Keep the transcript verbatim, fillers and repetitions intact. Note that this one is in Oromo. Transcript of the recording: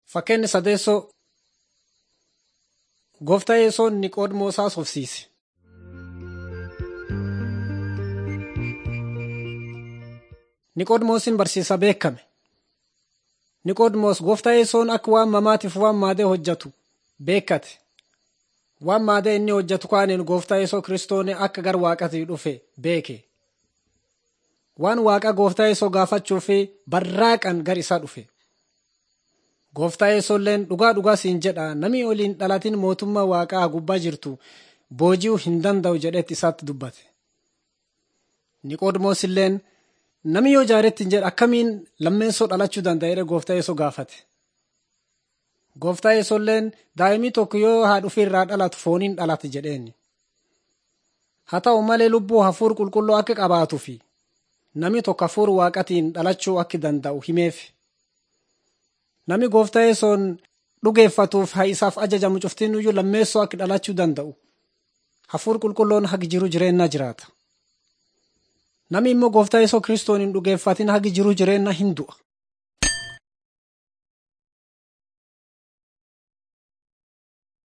Fakkeenyi sadeessoo Gooftaa Yesuus Niqoodimoosaas hofsiise. Niqoodimoosiin barsiisaa beekame. Niqoodimoos Gooftaa Yesuus akka waan mamaatiif waan maadee hojjetu beekate. Waan maadee inni hojjetu kaaniin Gooftaa Yesuus Kiristoos akka gara Waaqaatti dhufe beeke. Waan Waaqa Gooftaa Yesuus gaafachuu fi barraaqan gara isaa dhufe. Gooftaa Yesuulleen dhugaa dhugaa siin jedha namni oliin dhalatiin mootummaa Waaqaa gubbaa jirtu booji'uu hin danda'u jedhetti isaatti dubbate. Niqoodimoos illeen namni yoo jaaretti hin jedhe akkamiin lammeessoo dhalachuu danda'e Gooftaa Yesuus gaafate. Gooftaa Yesuulleen daa'imni tokko yoo haadha ofii irraa dhalatu fooniin dhalate jedheen. Haa ta'u malee lubbuu hafuura qulqulluu akka qabaatuu fi namni tokko hafuura Waaqaatiin dhalachuu akka danda'u himeef. Namni Gooftaa Yesuus dhugeeffatuuf haa isaaf ajajamu cuftiin iyyuu lammeessoo akka dhalachuu danda'u. Hafuura qulqulluun hagi jiru jireenya jiraata. Namni immoo Gooftaa Yesuus Kiristoos hin dhugeeffatin hagi jiru jireenya hin du'a.